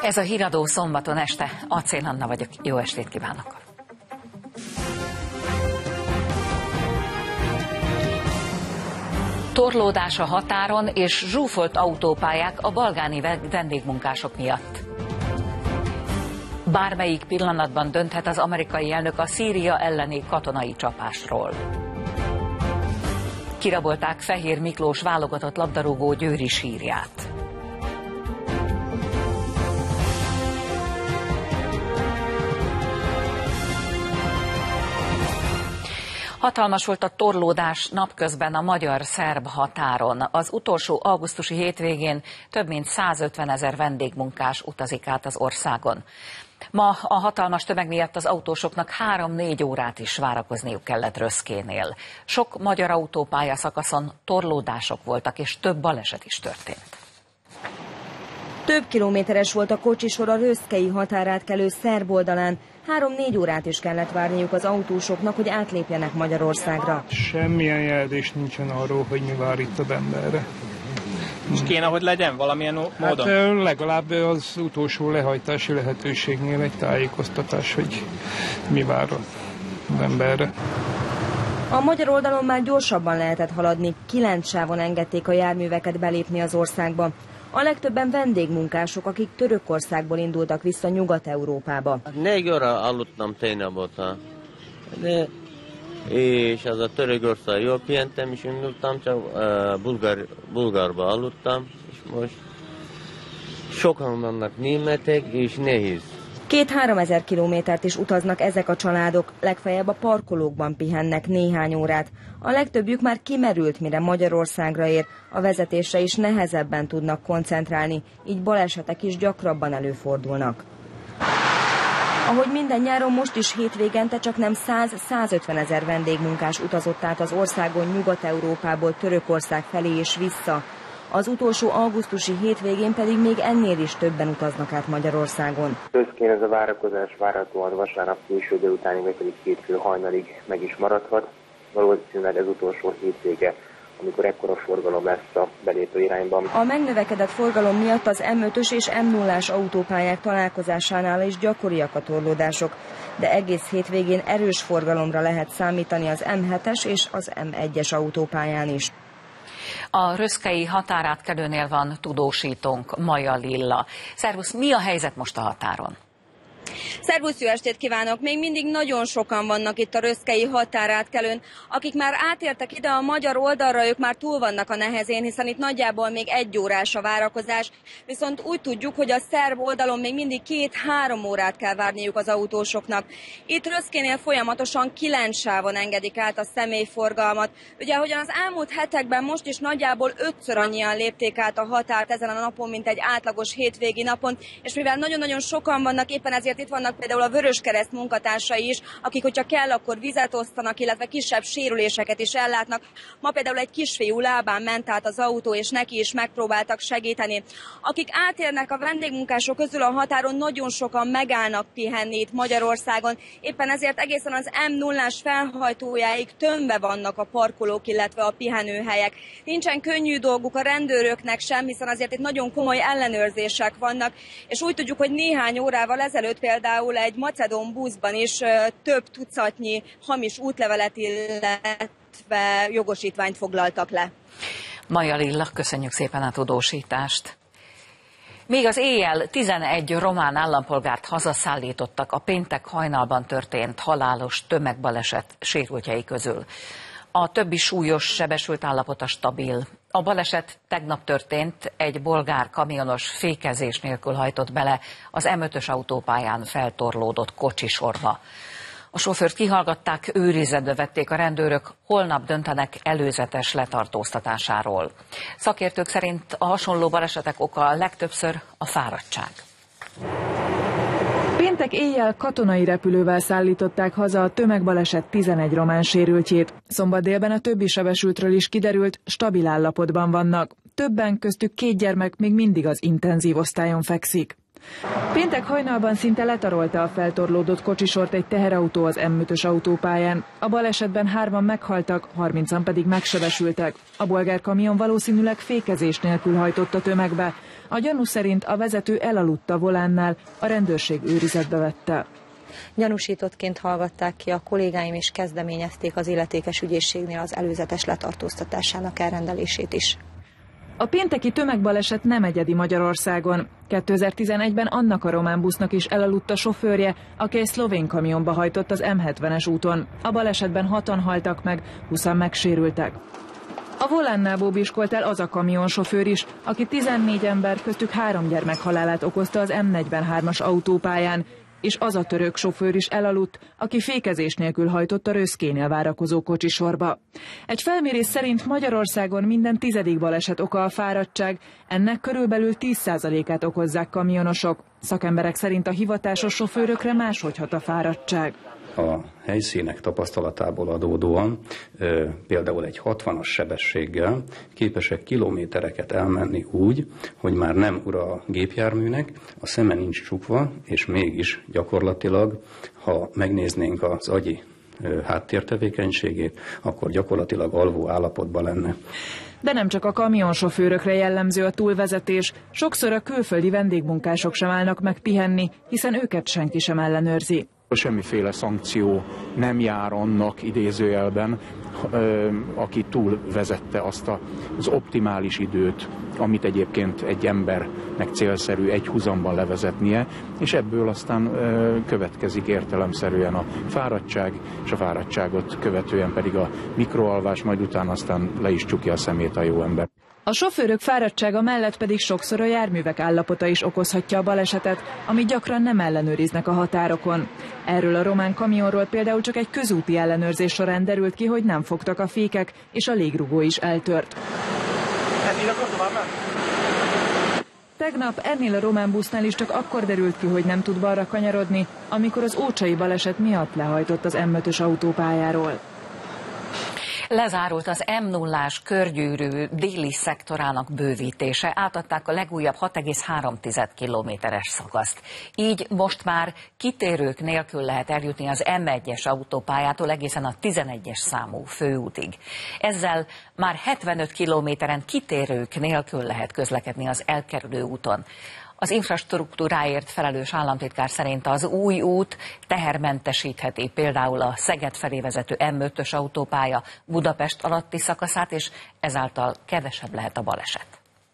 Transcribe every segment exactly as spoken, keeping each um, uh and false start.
Ez a Híradó szombaton este. Acél Anna vagyok. Jó estét kívánok! Torlódás a határon és zsúfolt autópályák a balgáni vendégmunkások miatt. Bármelyik pillanatban dönthet az amerikai elnök a Szíria elleni katonai csapásról. Kirabolták Fehér Miklós válogatott labdarúgó győri sírját. Hatalmas volt a torlódás napközben a magyar-szerb határon. Az utolsó augusztusi hétvégén több mint százötven ezer vendégmunkás utazik át az országon. Ma a hatalmas tömeg miatt az autósoknak három-négy órát is várakozniuk kellett Röszkénél. Sok magyar autópálya szakaszon torlódások voltak, és több baleset is történt. Több kilométeres volt a kocsisor a röszkei határátkelő szerb oldalán. Három-négy órát is kellett várniuk az autósoknak, hogy átlépjenek Magyarországra. Semmilyen jelzés nincsen arról, hogy mi vár itt az emberre. És kéne, hogy legyen valamilyen módon? Hát legalább az utolsó lehajtási lehetőségnél egy tájékoztatás, hogy mi vár az emberre. A magyar oldalon már gyorsabban lehetett haladni, kilenc sávon engedték a járműveket belépni az országba. A legtöbben vendégmunkások, akik Törökországból indultak vissza Nyugat-Európába. Négy óra aludtam tegnap óta, de és az a Törökország jól pihentem, és indultam, csak uh, Bulgár, Bulgárba aludtam, és most sokan vannak németek, és nehéz. Két-három ezer kilométert is utaznak ezek a családok, legfeljebb a parkolókban pihennek néhány órát. A legtöbbjük már kimerült, mire Magyarországra ér, a vezetésre is nehezebben tudnak koncentrálni, így balesetek is gyakrabban előfordulnak. Ahogy minden nyáron, most is hétvégente csak nem száz-százötven ezer vendégmunkás utazott át az országon Nyugat-Európából Törökország felé és vissza. Az utolsó augusztusi hétvégén pedig még ennél is többen utaznak át Magyarországon. Röszkén ez a várakozás várhatóan vasárnap késő délutánig, vagy pedig hétfő hajnalig meg is maradhat. Valószínűleg ez utolsó hétvége, amikor ekkora forgalom lesz a belépő irányban. A megnövekedett forgalom miatt az M ötös és M nullás autópályák találkozásánál is gyakoriak a torlódások, de egész hétvégén erős forgalomra lehet számítani az M hetes és az M egyes autópályán is. A röszkei határátkelőnél van tudósítónk, Maja Lilla. Szervusz, mi a helyzet most a határon? Szervusz, jó estét kívánok! Még mindig nagyon sokan vannak itt a röszkei határátkelőn. Akik már átértek ide a magyar oldalra, ők már túl vannak a nehezén, hiszen itt nagyjából még egy órás a várakozás. Viszont úgy tudjuk, hogy a szerb oldalon még mindig két-három órát kell várniuk az autósoknak. Itt Röszkénél folyamatosan kilenc sávon engedik át a személyforgalmat. Ugye, ahogyan az elmúlt hetekben most is nagyjából ötször annyian lépték át a határt ezen a napon, mint egy átlagos hétvégi napon, és mivel nagyon-nagyon sokan vannak, éppen ezért itt vannak például a Vöröskereszt munkatársai is, akik, hogyha kell, akkor vizet osztanak, illetve kisebb sérüléseket is ellátnak. Ma például egy kisfiú lábán ment át az autó, és neki is megpróbáltak segíteni. Akik átérnek a vendégmunkások közül a határon, nagyon sokan megállnak pihenni itt Magyarországon. Éppen ezért egészen az M nullás felhajtójáig tömve vannak a parkolók, illetve a pihenőhelyek. Nincsen könnyű dolguk a rendőröknek sem, hiszen azért itt nagyon komoly ellenőrzések vannak, és úgy tudjuk, hogy néhány órával ezelőtt például egy macedón buszban is több tucatnyi hamis útlevelet, illetve jogosítványt foglaltak le. Maja Lilla, köszönjük szépen a tudósítást. Még az éjjel tizenegy román állampolgárt hazaszállítottak a péntek hajnalban történt halálos tömegbaleset sérültjei közül. A többi súlyos sebesült állapota stabil. A baleset tegnap történt, egy bolgár kamionos fékezés nélkül hajtott bele az M ötös autópályán feltorlódott kocsisorba. A sofőrt kihallgatták, őrizetbe vették a rendőrök, holnap döntenek előzetes letartóztatásáról. Szakértők szerint a hasonló balesetek oka legtöbbször a fáradtság. Péntek éjjel katonai repülővel szállították haza a tömegbaleset tizenegy román sérültjét. Szombat délben a többi sebesültről is kiderült, stabil állapotban vannak. Többen, köztük két gyermek még mindig az intenzív osztályon fekszik. Péntek hajnalban szinte letarolta a feltorlódott kocsisort egy teherautó az M ötös autópályán. A balesetben hárman meghaltak, harmincan pedig megsebesültek. A bolgár kamion valószínűleg fékezés nélkül hajtott a tömegbe. A gyanú szerint a vezető elaludt a volánnál, a rendőrség őrizetbe vette. Gyanúsítottként hallgatták ki, a kollégáim is kezdeményezték az illetékes ügyészségnél az előzetes letartóztatásának elrendelését is. A pénteki tömegbaleset nem egyedi Magyarországon. kétezer-tizenegyben annak a román busznak is elaludt a sofőrje, aki egy szlovén kamionba hajtott az M hetvenes úton. A balesetben hatan haltak meg, húszan megsérültek. A volánnál bóbiskolt el az a kamionsofőr is, aki tizennégy ember, köztük három gyermek halálát okozta az M negyvenhármas autópályán, és az a török sofőr is elaludt, aki fékezés nélkül hajtott a Röszkénél várakozó kocsisorba. Egy felmérés szerint Magyarországon minden tizedik baleset oka a fáradtság, ennek körülbelül tíz százalékát okozzák kamionosok. Szakemberek szerint a hivatásos sofőrökre máshogy hat a fáradtság. A helyszínek tapasztalatából adódóan ö, például egy hatvanas sebességgel képesek kilométereket elmenni úgy, hogy már nem ura a gépjárműnek, a szeme nincs csukva, és mégis gyakorlatilag, ha megnéznénk az agyi ö, háttértevékenységét, akkor gyakorlatilag alvó állapotban lenne. De nem csak a kamionsofőrökre jellemző a túlvezetés, sokszor a külföldi vendégmunkások sem állnak meg pihenni, hiszen őket senki sem ellenőrzi. Semmiféle szankció nem jár annak idézőjelben, aki túl vezette azt az optimális időt, amit egyébként egy embernek célszerű egy huzamban levezetnie, és ebből aztán következik értelemszerűen a fáradtság, és a fáradtságot követően pedig a mikroalvás, majd utána aztán le is csukja a szemét a jó ember. A sofőrök fáradtsága mellett pedig sokszor a járművek állapota is okozhatja a balesetet, amit gyakran nem ellenőriznek a határokon. Erről a román kamionról például csak egy közúti ellenőrzés során derült ki, hogy nem fogtak a fékek, és a légrugó is eltört. Tegnap ennél a román busznál is csak akkor derült ki, hogy nem tud balra kanyarodni, amikor az ócsai baleset miatt lehajtott az M ötös autópályáról. Lezárult az M nullás körgyűrű déli szektorának bővítése, átadták a legújabb hat egész három kilométeres szakaszt. Így most már kitérők nélkül lehet eljutni az M egyes autópályától egészen a tizenegyes számú főútig. Ezzel már hetvenöt kilométeren kitérők nélkül lehet közlekedni az elkerülő úton. Az infrastruktúráért felelős államtitkár szerint az új út tehermentesítheti például a Szeged felé vezető M ötös autópálya Budapest alatti szakaszát, és ezáltal kevesebb lehet a baleset.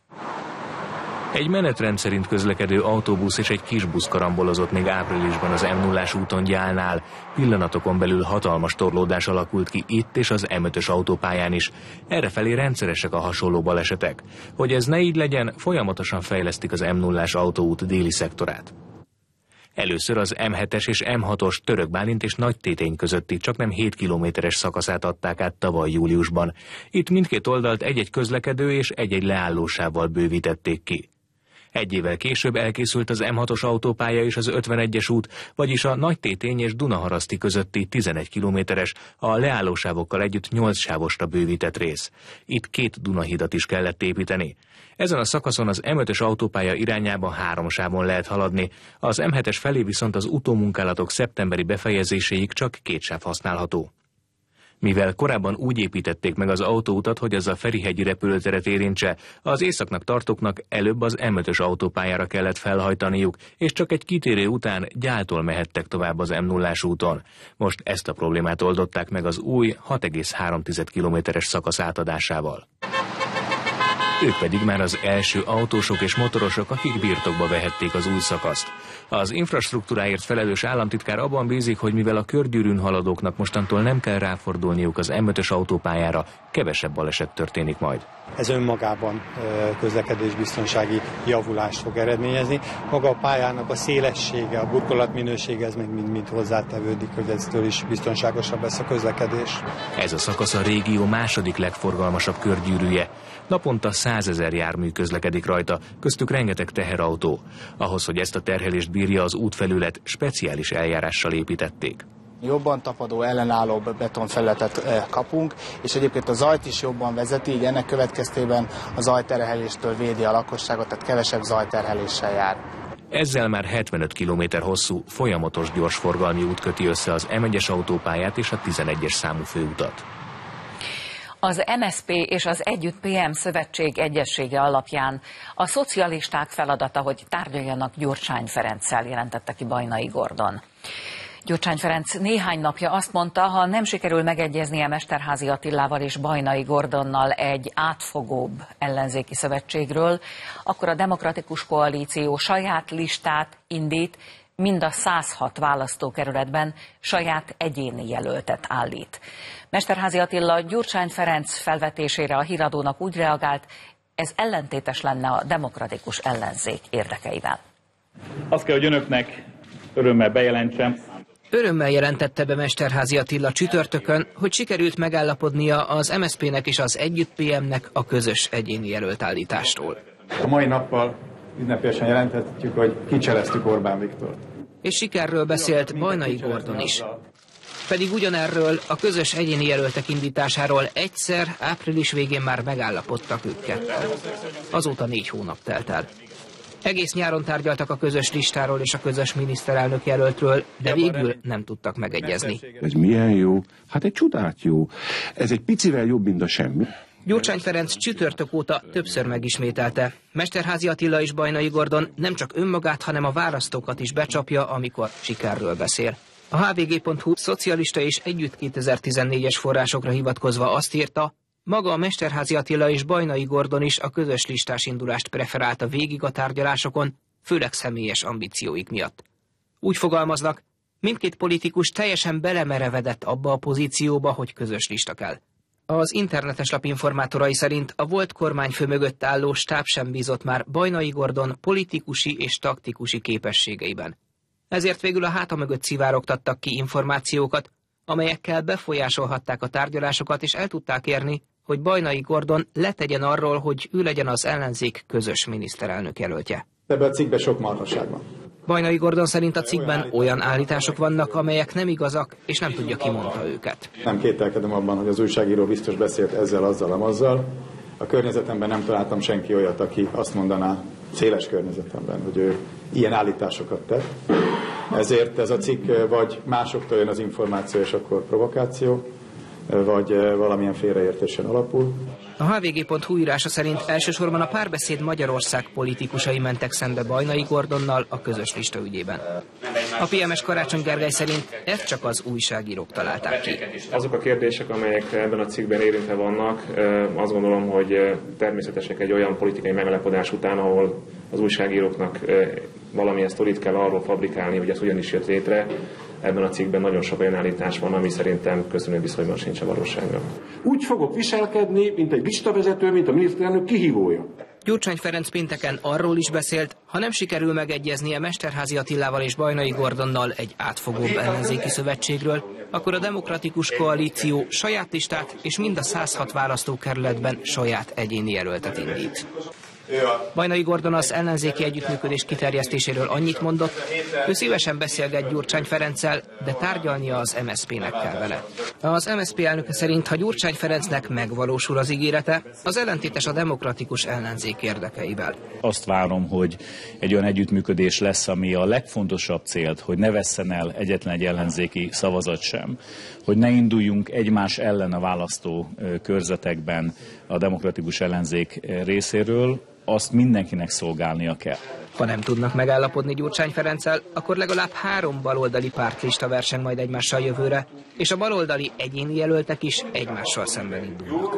Egy menetrend szerint közlekedő autóbusz és egy kisbusz karambolozott még áprilisban az M nullás úton Gyálnál. Pillanatokon belül hatalmas torlódás alakult ki itt és az M ötös autópályán is. Errefelé rendszeresek a hasonló balesetek. Hogy ez ne így legyen, folyamatosan fejlesztik az M nullás autóút déli szektorát. Először az M hetes és M hatos Török Bálint és Nagytétény közötti csaknem hét kilométeres szakaszát adták át tavaly júliusban. Itt mindkét oldalt egy-egy közlekedő és egy-egy leállósávval bővítették ki. Egy évvel később elkészült az M hatos autópálya és az ötvenegyes út, vagyis a Nagytétény és Dunaharaszti közötti tizenegy kilométeres, a leállósávokkal együtt nyolc sávosra bővített rész. Itt két Dunahidat is kellett építeni. Ezen a szakaszon az M ötös autópálya irányában három sávon lehet haladni, az M hetes felé viszont az utómunkálatok szeptemberi befejezéséig csak két sáv használható. Mivel korábban úgy építették meg az autóutat, hogy az a Ferihegyi repülőteret érintse, az északnak tartóknak előbb az M ötös autópályára kellett felhajtaniuk, és csak egy kitérő után Gyáltól mehettek tovább az M nullás úton. Most ezt a problémát oldották meg az új hat egész három kilométeres szakasz átadásával. Ők pedig már az első autósok és motorosok, akik birtokba vehették az új szakaszt. Az infrastruktúráért felelős államtitkár abban bízik, hogy mivel a körgyűrűn haladóknak mostantól nem kell ráfordulniuk az M ötös autópályára, kevesebb baleset történik majd. Ez önmagában közlekedésbiztonsági javulást fog eredményezni. Maga a pályának a szélessége, a burkolatminősége, ez meg mind-mind hozzátevődik, hogy eztől is biztonságosabb lesz a közlekedés. Ez a szakasz a régió második legforgalmasabb körgyűrűje. Naponta százezer jármű közlekedik rajta, köztük rengeteg teherautó. Ahhoz, hogy ezt a terhelést bírja az útfelület, speciális eljárással építették. Jobban tapadó, ellenállóbb betonfelületet kapunk, és egyébként a zajt is jobban vezeti, így ennek következtében a zajterheléstől védi a lakosságot, tehát kevesebb zajterheléssel jár. Ezzel már hetvenöt kilométer hosszú, folyamatos gyorsforgalmi út köti össze az M egyes autópályát és a tizenegyes számú főutat. Az em es zé pé és az Együtt pé em szövetség egyessége alapján a szocialisták feladata, hogy tárgyaljanak Gyurcsány Ferenccel, jelentette ki Bajnai Gordon. Gyurcsány Ferenc néhány napja azt mondta, ha nem sikerül megegyeznie Mesterházy Attilával és Bajnai Gordonnal egy átfogóbb ellenzéki szövetségről, akkor a Demokratikus Koalíció saját listát indít, mind a száz hat választókerületben saját egyéni jelöltet állít. Mesterházy Attila Gyurcsány Ferenc felvetésére a Híradónak úgy reagált, ez ellentétes lenne a demokratikus ellenzék érdekeivel. Azt kell, hogy önöknek örömmel bejelentsem. Örömmel jelentette be Mesterházy Attila csütörtökön, hogy sikerült megállapodnia az em es zé pének és az Együtt pé emnek a közös egyéni jelöltállításról. A mai nappal ünnepélyesen jelenthetjük, hogy kicseleztük Orbán Viktort. És sikerről beszélt Bajnai Gordon is. Pedig ugyanerről a közös egyéni jelöltek indításáról egyszer április végén már megállapodtak ők ketten. Azóta négy hónap telt el. Egész nyáron tárgyaltak a közös listáról és a közös miniszterelnök jelöltről, de végül nem tudtak megegyezni. Ez milyen jó? Hát egy csodát jó. Ez egy picivel jobb, mint a semmi. Gyurcsány Ferenc csütörtök óta többször megismételte. Mesterházy Attila és Bajnai Gordon nem csak önmagát, hanem a választókat is becsapja, amikor sikerről beszél. A há vé gé pont hú szocialista és Együtt kétezer-tizennégyes forrásokra hivatkozva azt írta, maga a Mesterházy Attila és Bajnai Gordon is a közös listás indulást preferálta végig a tárgyalásokon, főleg személyes ambícióik miatt. Úgy fogalmaznak, mindkét politikus teljesen belemerevedett abba a pozícióba, hogy közös lista kell. Az internetes lap informátorai szerint a volt kormányfő mögött álló stáb sem bízott már Bajnai Gordon politikusi és taktikusi képességeiben. Ezért végül a háta mögött szivárogtattak ki információkat, amelyekkel befolyásolhatták a tárgyalásokat, és el tudták érni, hogy Bajnai Gordon letegyen arról, hogy ő legyen az ellenzék közös miniszterelnök jelöltje. Ebben a cikkben sok marhaság van. Bajnai Gordon szerint a cikkben olyan állítások vannak, amelyek nem igazak, és nem tudja, ki mondta őket. Nem kételkedem abban, hogy az újságíró biztos beszélt ezzel, azzal, amazzal. A környezetemben nem találtam senki olyat, aki azt mondaná, széles környezetemben, hogy ő ilyen állításokat tett. Ezért ez a cikk vagy másoktól jön az információ, és akkor provokáció, vagy valamilyen félreértésen alapul. A há vé gé pont hú írása szerint elsősorban a Párbeszéd Magyarország politikusai mentek szembe Bajnai Gordonnal a közös lista ügyében. A pé em es Karácsony Gergely szerint ezt csak az újságírók találták ki. Azok a kérdések, amelyek ebben a cikkben érintve vannak, azt gondolom, hogy természetesek egy olyan politikai megállapodás után, ahol az újságíróknak valamilyen sztorit kell arról fabrikálni, hogy ez hogyan is jött létre. Ebben a cikkben nagyon sok olyan állítás van, ami szerintem köszönő viszonyban sincs a valósággal. Úgy fogok viselkedni, mint egy listavezető, mint a miniszterelnök kihívója. Gyurcsány Ferenc pénteken arról is beszélt, ha nem sikerül megegyeznie Mesterházy Attilával és Bajnai Gordonnal egy átfogóbb ellenzéki szövetségről, akkor a Demokratikus Koalíció saját listát és mind a száz hat választókerületben saját egyéni jelöltet indít. Bajnai Gordon az ellenzéki együttműködés kiterjesztéséről annyit mondott, ő szívesen beszélget Gyurcsány Ferenccel, de tárgyalnia az em es zé pének kell vele. Az em es zé pé elnöke szerint, ha Gyurcsány Ferencnek megvalósul az ígérete, az ellentétes a demokratikus ellenzék érdekeivel. Azt várom, hogy egy olyan együttműködés lesz, ami a legfontosabb célt, hogy ne vesszen el egyetlen egy ellenzéki szavazat sem, hogy ne induljunk egymás ellen a választó körzetekben a demokratikus ellenzék részéről, azt mindenkinek szolgálnia kell. Ha nem tudnak megállapodni Gyurcsány Ferenccel, akkor legalább három baloldali pártlista verseng majd egymással jövőre, és a baloldali egyéni jelöltek is egymással szemben indulnak.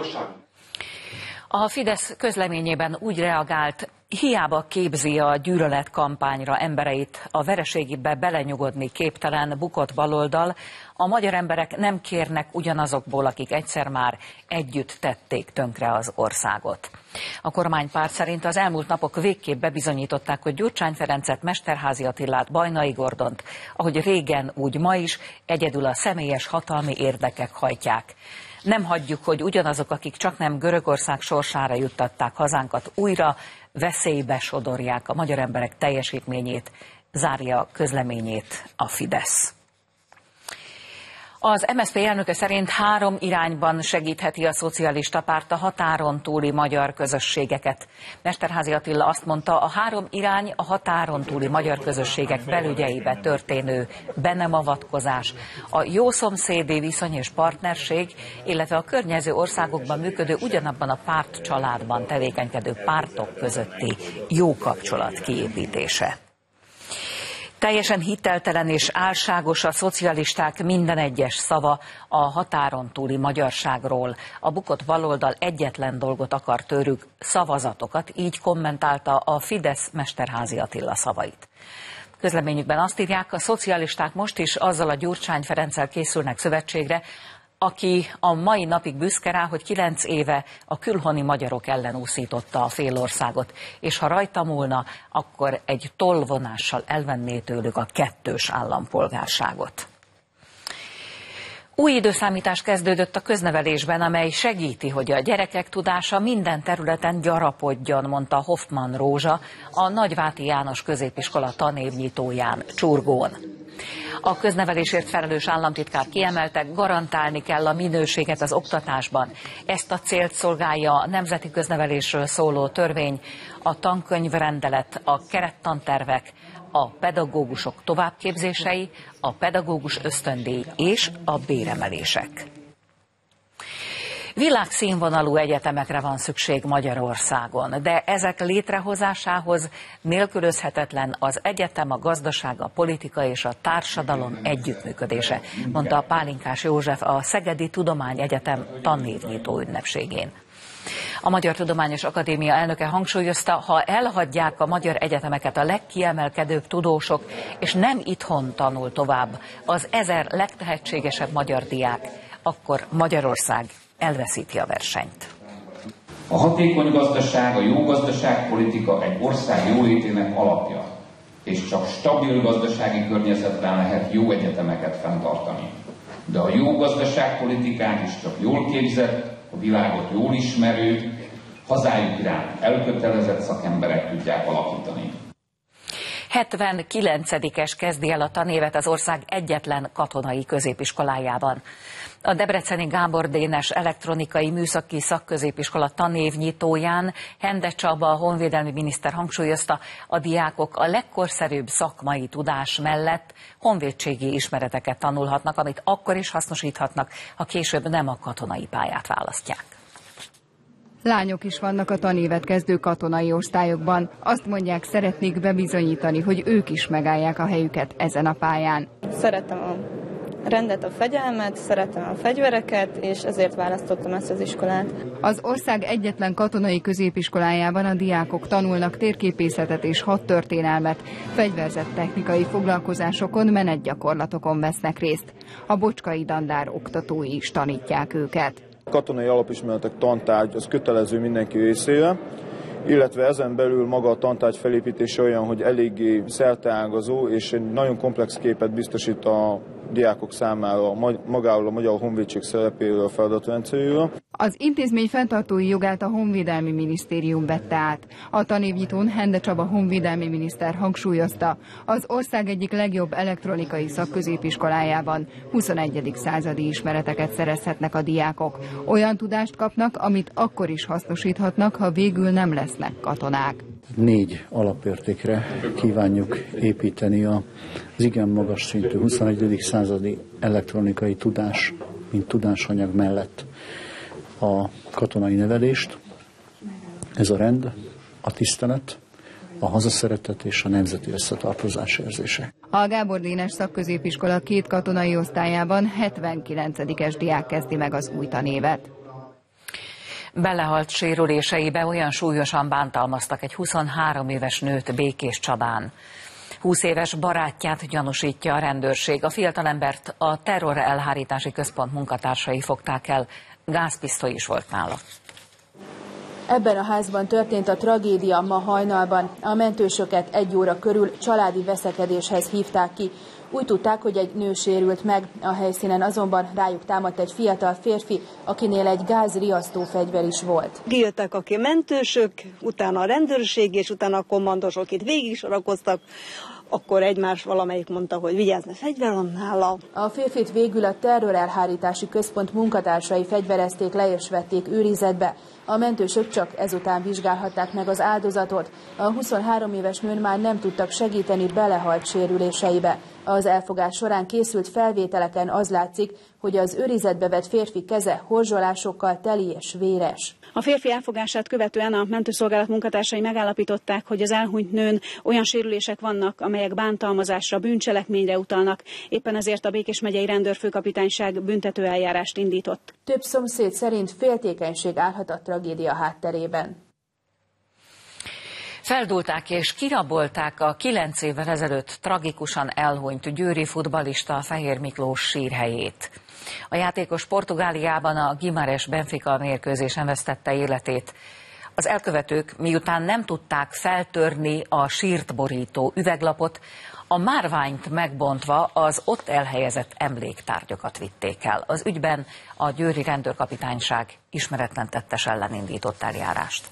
A Fidesz közleményében úgy reagált, hiába képzi a gyűlöletkampányra embereit, a vereségébe belenyugodni képtelen bukott baloldal, a magyar emberek nem kérnek ugyanazokból, akik egyszer már együtt tették tönkre az országot. A kormánypárt szerint az elmúlt napok végképp bebizonyították, hogy Gyurcsány Ferencet, Mesterházy Attilát, Bajnai Gordont, ahogy régen, úgy ma is, egyedül a személyes hatalmi érdekek hajtják. Nem hagyjuk, hogy ugyanazok, akik csaknem Görögország sorsára juttatták hazánkat újra, veszélybe sodorják a magyar emberek teljesítményét, zárja közleményét a Fidesz. Az em es zé pé elnöke szerint három irányban segítheti a szocialista párt a határon túli magyar közösségeket. Mesterházy Attila azt mondta, a három irány a határon túli magyar közösségek belügyeibe történő be nem avatkozás, a jószomszédi viszony és partnerség, illetve a környező országokban működő ugyanabban a párt családban tevékenykedő pártok közötti jó kapcsolat kiépítése. Teljesen hiteltelen és álságos a szocialisták minden egyes szava a határon túli magyarságról. A bukott baloldal egyetlen dolgot akar tőlük, szavazatokat, így kommentálta a Fidesz Mesterházy Attila szavait. Közleményükben azt írják, a szocialisták most is azzal a Gyurcsány Ferenccel készülnek szövetségre, aki a mai napig büszke rá, hogy kilenc éve a külhoni magyarok ellen úszította a félországot, és ha rajta múlna, akkor egy tollvonással elvenné tőlük a kettős állampolgárságot. Új időszámítás kezdődött a köznevelésben, amely segíti, hogy a gyerekek tudása minden területen gyarapodjon, mondta Hoffmann Rózsa a Nagyváti János Középiskola tanévnyitóján Csurgón. A köznevelésért felelős államtitkár kiemelte, garantálni kell a minőséget az oktatásban. Ezt a célt szolgálja a nemzeti köznevelésről szóló törvény, a tankönyvrendelet, a kerettantervek, a pedagógusok továbbképzései, a pedagógus ösztöndíj és a béremelések. Világszínvonalú egyetemekre van szükség Magyarországon, de ezek létrehozásához nélkülözhetetlen az egyetem, a gazdaság, a politika és a társadalom együttműködése, mondta a Pálinkás József a Szegedi Tudományegyetem tannévnyitó ünnepségén. A Magyar Tudományos Akadémia elnöke hangsúlyozta, ha elhagyják a magyar egyetemeket a legkiemelkedőbb tudósok, és nem itthon tanul tovább az ezer legtehetségesebb magyar diák, akkor Magyarország elveszíti a versenyt. A hatékony gazdaság, a jó gazdaságpolitika egy ország jólétének alapja, és csak stabil gazdasági környezetben lehet jó egyetemeket fenntartani. De a jó gazdaságpolitikát is csak jól képzett, a világot jól ismerő, hazájuk iránt elkötelezett szakemberek tudják alakítani. hetvenkilencedikes kezdi el a tanévet az ország egyetlen katonai középiskolájában. A debreceni Gábor Dénes Elektronikai Műszaki Szakközépiskola tanévnyitóján Hende Csaba, a honvédelmi miniszter hangsúlyozta, a diákok a legkorszerűbb szakmai tudás mellett honvédségi ismereteket tanulhatnak, amit akkor is hasznosíthatnak, ha később nem a katonai pályát választják. Lányok is vannak a tanévet kezdő katonai osztályokban. Azt mondják, szeretnék bebizonyítani, hogy ők is megállják a helyüket ezen a pályán. Szeretem a rendet, a fegyelmet, szeretem a fegyvereket, és ezért választottam ezt az iskolát. Az ország egyetlen katonai középiskolájában a diákok tanulnak térképészetet és hadtörténelmet, fegyverzett technikai foglalkozásokon, menetgyakorlatokon vesznek részt. A Bocskai Dandár oktatói is tanítják őket. A katonai alapismeretek tantárgy az kötelező mindenki részére, illetve ezen belül maga a tantárgy felépítése olyan, hogy eléggé szerteágazó és egy nagyon komplex képet biztosít a diákok számára magáról a Magyar Honvédség szerepéről, a feladatrendszeréről. Az intézmény fenntartói jogát a Honvédelmi Minisztérium vette át. A tanévnyitón Hende Csaba honvédelmi miniszter hangsúlyozta, az ország egyik legjobb elektronikai szakközépiskolájában huszonegyedik századi ismereteket szerezhetnek a diákok. Olyan tudást kapnak, amit akkor is hasznosíthatnak, ha végül nem lesznek katonák. Négy alapértékre kívánjuk építeni az igen magas szintű huszonegyedik századi elektronikai tudás, mint tudásanyag mellett a katonai nevelést. Ez a rend, a tisztelet, a hazaszeretet és a nemzeti összetartozás érzése. A Gábor Dénes Szakközépiskola két katonai osztályában hetvenkilencedikes diák kezdi meg az új tanévet. Belehalt sérüléseibe olyan súlyosan bántalmaztak egy huszonhárom éves nőt Békés Csabán. húsz éves barátját gyanúsítja a rendőrség. A fiatalembert a terror elhárítási központ munkatársai fogták el, gázpisztoly is volt nála. Ebben a házban történt a tragédia ma hajnalban. A mentősöket egy óra körül családi veszekedéshez hívták ki. Úgy tudták, hogy egy nő sérült meg, a helyszínen azonban rájuk támadt egy fiatal férfi, akinél egy gázriasztó fegyver is volt. Kijöttek a mentősök, utána a rendőrség, és utána a kommandosok itt végig sorakoztak. akkor egymás valamelyik mondta, hogy vigyázz, ne fegyver van nála. A férfit végül a terrorelhárítási központ munkatársai fegyverezték le és vették őrizetbe. A mentősök csak ezután vizsgálhatták meg az áldozatot. A huszonhárom éves nőn már nem tudtak segíteni, belehalt sérüléseibe. Az elfogás során készült felvételeken az látszik, hogy az őrizetbe vett férfi keze horzsolásokkal teli és véres. A férfi elfogását követően a mentőszolgálat munkatársai megállapították, hogy az elhunyt nőn olyan sérülések vannak, amelyek bántalmazásra, bűncselekményre utalnak. Éppen ezért a Békés megyei rendőrfőkapitányság büntetőeljárást indított. Több szomszéd szerint féltékenység állhat a tragédia hátterében. Feldúlták és kirabolták a kilenc évvel ezelőtt tragikusan elhunyt győri futballista Fehér Miklós sírhelyét. A játékos Portugáliában a Guimarães Benfica mérkőzésen vesztette életét. Az elkövetők, miután nem tudták feltörni a sírt borító üveglapot, a márványt megbontva az ott elhelyezett emléktárgyakat vitték el. Az ügyben a győri rendőrkapitányság ismeretlen tettes ellen indított eljárást.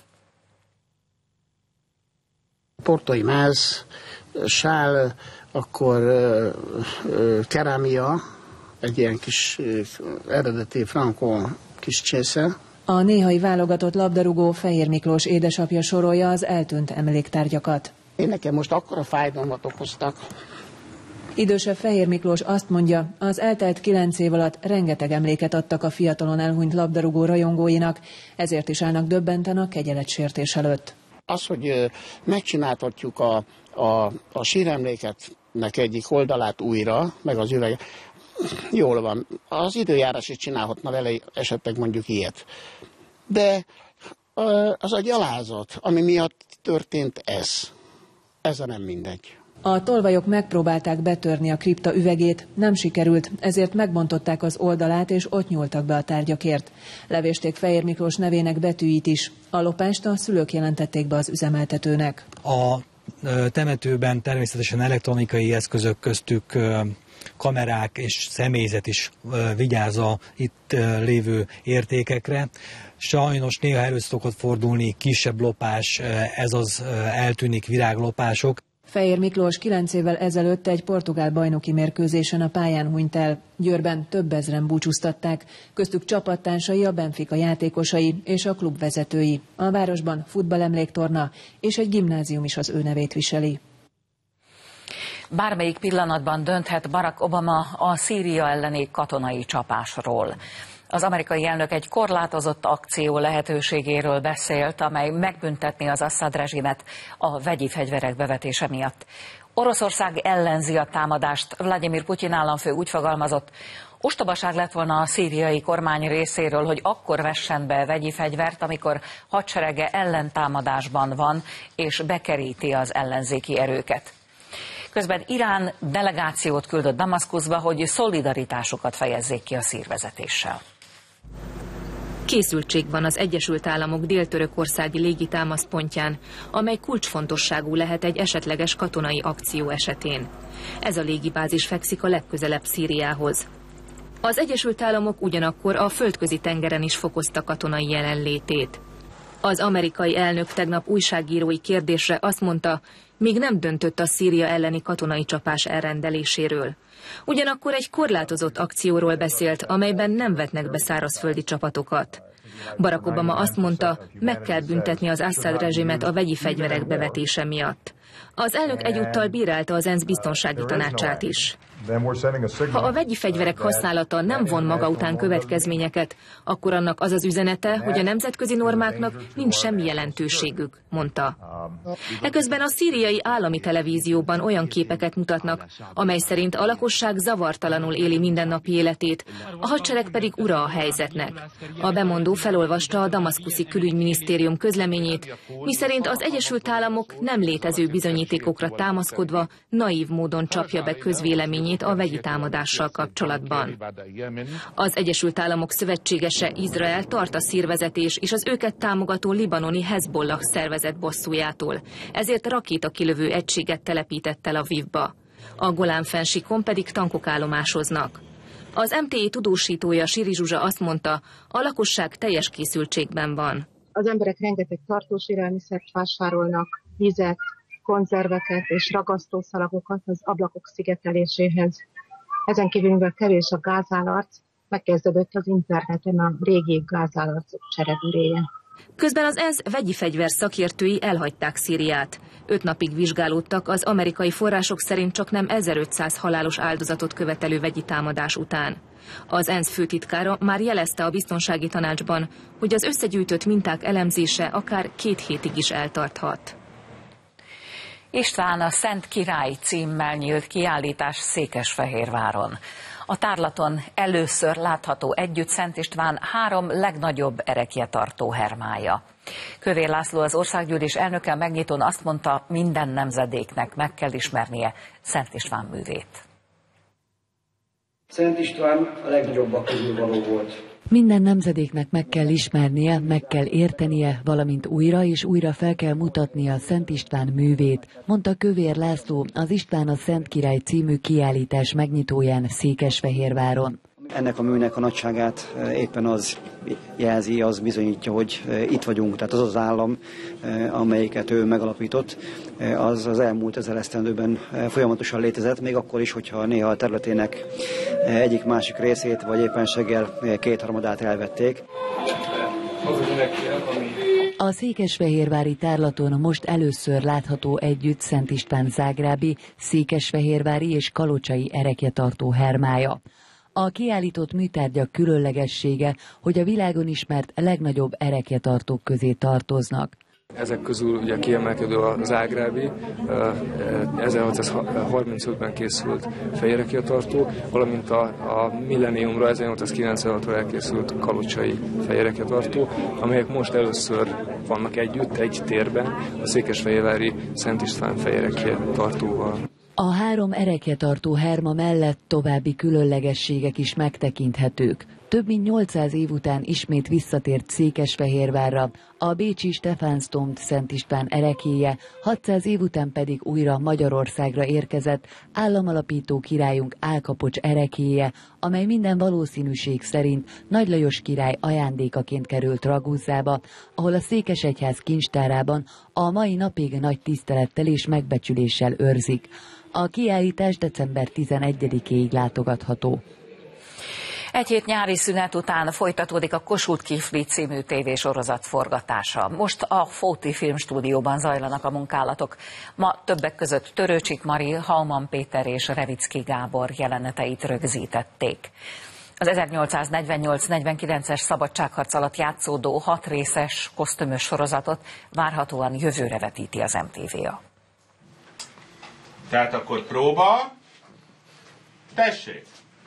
Portói máz, sál, akkor uh, uh, kerámia, egy ilyen kis uh, eredeti frankó kis csésze. A néhai válogatott labdarúgó Fehér Miklós édesapja sorolja az eltűnt emléktárgyakat. Én nekem most akkora fájdalmat okoztak. Idősebb Fehér Miklós azt mondja, az eltelt kilenc év alatt rengeteg emléket adtak a fiatalon elhunyt labdarúgó rajongóinak, ezért is állnak döbbenten a kegyeletsértés előtt. Az, hogy megcsináltatjuk a, a, a síremléketnek egyik oldalát újra, meg az üveg, jól van. Az időjárás is csinálhatna vele esetleg mondjuk ilyet. De az a gyalázat, ami miatt történt ez, ez a nem mindegy. A tolvajok megpróbálták betörni a kripta üvegét, nem sikerült, ezért megbontották az oldalát és ott nyúltak be a tárgyakért. Levésték Fehér Miklós nevének betűit is. A lopást a szülők jelentették be az üzemeltetőnek. A temetőben természetesen elektronikai eszközök, köztük kamerák és személyzet is vigyáz a itt lévő értékekre. Sajnos néha elő szokott fordulni kisebb lopás, ez az eltűnik viráglopások. Fehér Miklós kilenc évvel ezelőtt egy portugál bajnoki mérkőzésen a pályán hunyt el. Győrben több ezren búcsúztatták, köztük csapattársai, a Benfica játékosai és a klub vezetői. A városban futballemléktorna és egy gimnázium is az ő nevét viseli. Bármelyik pillanatban dönthet Barack Obama a Szíria elleni katonai csapásról. Az amerikai elnök egy korlátozott akció lehetőségéről beszélt, amely megbüntetni az Assad rezsimet a vegyi fegyverek bevetése miatt. Oroszország ellenzi a támadást. Vladimir Putyin államfő úgy fogalmazott, ostobaság lett volna a szíriai kormány részéről, hogy akkor vessen be vegyi fegyvert, amikor hadserege ellentámadásban van és bekeríti az ellenzéki erőket. Közben Irán delegációt küldött Damaszkuszba, hogy szolidaritásukat fejezzék ki a szírvezetéssel. Készültség van az Egyesült Államok dél-törökországi légitámaszpontján, amely kulcsfontosságú lehet egy esetleges katonai akció esetén. Ez a légibázis fekszik a legközelebb Szíriához. Az Egyesült Államok ugyanakkor a földközi tengeren is fokozta katonai jelenlétét. Az amerikai elnök tegnap újságírói kérdésre azt mondta, még nem döntött a Szíria elleni katonai csapás elrendeléséről. Ugyanakkor egy korlátozott akcióról beszélt, amelyben nem vetnek be szárazföldi csapatokat. Barack Obama azt mondta, meg kell büntetni az Assad rezsimet a vegyi fegyverek bevetése miatt. Az elnök egyúttal bírálta az ENSZ biztonsági tanácsát is. Ha a vegyi fegyverek használata nem von maga után következményeket, akkor annak az az üzenete, hogy a nemzetközi normáknak nincs semmi jelentőségük, mondta. Eközben a szíriai állami televízióban olyan képeket mutatnak, amely szerint a lakosság zavartalanul éli mindennapi életét, a hadsereg pedig ura a helyzetnek. A bemondó felolvasta a damaszkuszi külügyminisztérium közleményét, miszerint az Egyesült Államok nem létező bizonyítékokra támaszkodva naív módon csapja be közvéleményét a vegyi támadással kapcsolatban. Az Egyesült Államok szövetségese Izrael tart a szírvezetés és az őket támogató libanoni Hezbollah szervezet bosszújától, ezért rakétakilövő egységet telepített Tel Avivba. A Golán-fennsíkon pedig tankok állomásoznak. Az em té é tudósítója Siri Zsuzsa azt mondta, a lakosság teljes készültségben van. Az emberek rengeteg tartós élelmiszert vásárolnak, vizet, konzerveket és ragasztószalagokat az ablakok szigeteléséhez. Ezen kívül, mivel kevés a gázálarc, megkezdődött az interneten a régi gázálarcok cserebüléje. Közben az ENSZ vegyi fegyver szakértői elhagyták Szíriát. Öt napig vizsgálódtak az amerikai források szerint csaknem ezerötszáz halálos áldozatot követelő vegyi támadás után. Az ENSZ főtitkára már jelezte a biztonsági tanácsban, hogy az összegyűjtött minták elemzése akár két hétig is eltarthat. István a Szent Király címmel nyílt kiállítás Székesfehérváron. A tárlaton először látható együtt Szent István három legnagyobb erekjetartó hermája. Kövér László, az országgyűlés elnöke megnyitón azt mondta, minden nemzedéknek meg kell ismernie Szent István művét. Szent István a legnagyobbak közül való volt. Minden nemzedéknek meg kell ismernie, meg kell értenie, valamint újra és újra fel kell mutatnia Szent István művét, mondta Kövér László az István a Szent Király című kiállítás megnyitóján Székesfehérváron. Ennek a műnek a nagyságát éppen az jelzi, az bizonyítja, hogy itt vagyunk, tehát az az állam, amelyiket ő megalapított, az az elmúlt ezer esztendőben folyamatosan létezett, még akkor is, hogyha néha a területének egyik másik részét, vagy éppenséggel kétharmadát elvették. A székesfehérvári tárlaton most először látható együtt Szent István zágrábi, székesfehérvári és kalocsai erekjetartó hermája. A kiállított műtárgyak különlegessége, hogy a világon ismert legnagyobb erekjetartók közé tartoznak. Ezek közül ugye kiemelkedő a zágrábi, ezerhatszázharmincötben készült fejerekjetartó, valamint a, a millenniumra, ezernyolcszázkilencvenhatra elkészült kalocsai fejerekjetartó, amelyek most először vannak együtt, egy térben, a székesfehérvári Szent István fejerekjetartóval. A három erekjetartó herma mellett további különlegességek is megtekinthetők. Több mint nyolcszáz év után ismét visszatért Székesfehérvárra a bécsi Stephansdom Szent István ereklyéje, hatszáz év után pedig újra Magyarországra érkezett államalapító királyunk Álkapocs ereklyéje, amely minden valószínűség szerint Nagy Lajos király ajándékaként került Raguzzába, ahol a székesegyház kincstárában a mai napig nagy tisztelettel és megbecsüléssel őrzik. A kiállítás december tizenegyedikéig látogatható. Egy hét nyári szünet után folytatódik a Kossuth Kifli című tévésorozat forgatása. Most a Fóti Filmstúdióban zajlanak a munkálatok. Ma többek között Törőcsik Mari, Hauman Péter és Revicki Gábor jeleneteit rögzítették. Az ezernyolcszáznegyvennyolc negyvenkilences szabadságharc alatt játszódó hat részes kosztümös sorozatot várhatóan jövőre vetíti az em té vé á. Tehát akkor próba, tessék!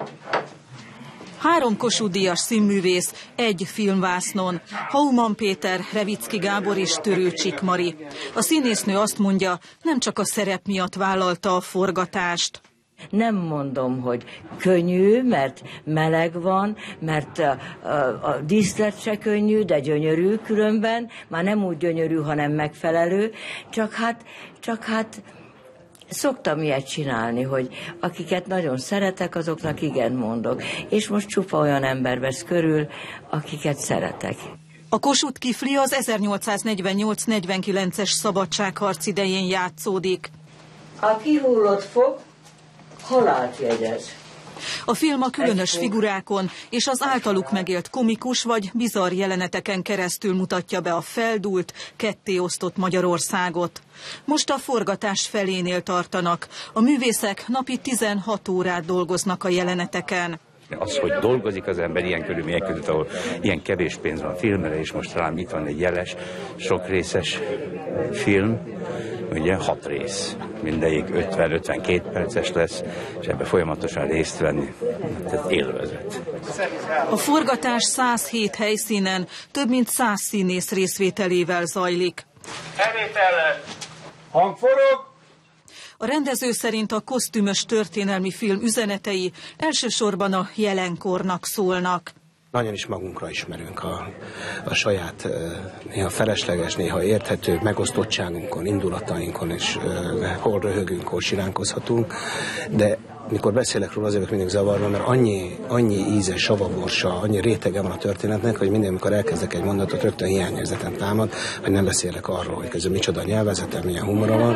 Három Kossuth-díjas színművész, egy filmvásznon. Hauman Péter, Revicki Gábor és Törőcsik Mari. A színésznő azt mondja, nem csak a szerep miatt vállalta a forgatást. Nem mondom, hogy könnyű, mert meleg van, mert a, a, a díszlet se könnyű, de gyönyörű különben. Már nem úgy gyönyörű, hanem megfelelő. Csak hát, csak hát szoktam ilyet csinálni, hogy akiket nagyon szeretek, azoknak igen mondok. És most csupa olyan ember vesz körül, akiket szeretek. A Kossuth Kifli az ezernyolcszáznegyvennyolc negyvenkilences szabadságharc idején játszódik. A kihullott fog halált jegyez. A film a különös figurákon és az általuk megélt komikus vagy bizarr jeleneteken keresztül mutatja be a feldúlt, kettéosztott Magyarországot. Most a forgatás felénél tartanak. A művészek napi tizenhat órát dolgoznak a jeleneteken. Az, hogy dolgozik az ember ilyen körülmények között, ahol ilyen kevés pénz van filmre, és most talán itt van egy jeles, sok részes film, ugye hat rész, mindegyik ötven-ötvenkét perces lesz, és ebben folyamatosan részt venni, tehát élvezet. A forgatás száz hét helyszínen több mint száz színész részvételével zajlik. Elvétel, hangforog! A rendező szerint a kosztümös történelmi film üzenetei elsősorban a jelenkornak szólnak. Nagyon is magunkra ismerünk a, a saját néha felesleges, néha érthető megosztottságunkon, indulatainkon, és hol röhögünk, hol siránkozhatunk, de mikor beszélek róla, azért mindig zavarva, mert annyi, annyi íze, savaborsa, annyi rétege van a történetnek, hogy mindig, amikor elkezdek egy mondatot, rögtön hiányérzetem támad, hogy nem beszélek arról, hogy közben micsoda nyelvezetem, milyen humora van.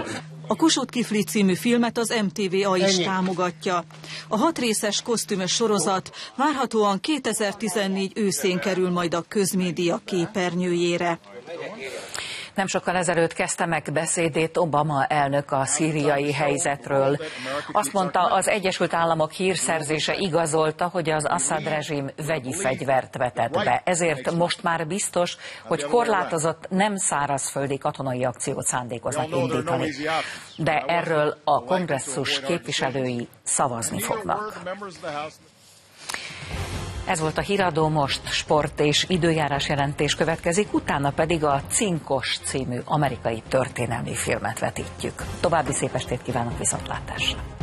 A Kossuth Kifli című filmet az em té vé á is támogatja. A hat részes kosztümös sorozat várhatóan kétezer-tizennégy őszén kerül majd a közmédia képernyőjére. Nem sokkal ezelőtt kezdte meg beszédét Obama elnök a szíriai helyzetről. Azt mondta, az Egyesült Államok hírszerzése igazolta, hogy az Assad rezsim vegyi fegyvert vetett be. Ezért most már biztos, hogy korlátozott, nem szárazföldi katonai akciót szándékoznak indítani. De erről a kongresszus képviselői szavazni fognak. Ez volt a Híradó, most sport és időjárás jelentés következik, utána pedig a Cinkos című amerikai történelmi filmet vetítjük. További szép estét kívánok, viszontlátásra!